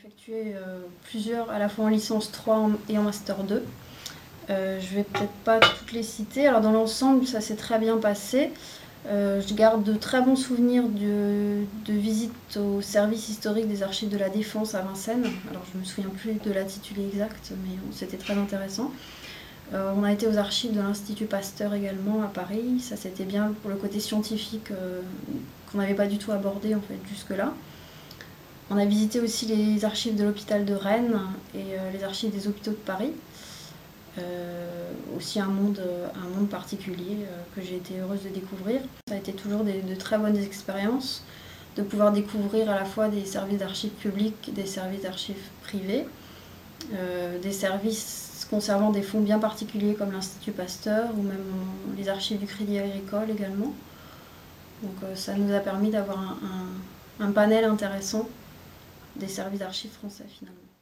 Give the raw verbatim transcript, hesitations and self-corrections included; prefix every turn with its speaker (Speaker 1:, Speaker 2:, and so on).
Speaker 1: effectué euh, plusieurs, à la fois en licence trois et en master deux. Euh, je vais peut-être pas toutes les citer. Alors dans l'ensemble, ça s'est très bien passé. Euh, je garde de très bons souvenirs de, de visites au service historique des archives de la Défense à Vincennes. Alors je me souviens plus de l'intitulé exact, mais c'était très intéressant. Euh, on a été aux archives de l'Institut Pasteur également à Paris. Ça c'était bien pour le côté scientifique euh, qu'on n'avait pas du tout abordé en fait jusque-là. On a visité aussi les archives de l'hôpital de Rennes et euh, les archives des hôpitaux de Paris. Euh, aussi un monde, un monde particulier euh, que j'ai été heureuse de découvrir. Ça a été toujours des, de très bonnes expériences de pouvoir découvrir à la fois des services d'archives publics, des services d'archives privés, euh, des services conservant des fonds bien particuliers comme l'Institut Pasteur ou même les archives du Crédit Agricole également. Donc euh, ça nous a permis d'avoir un, un, un panel intéressant des services d'archives français finalement.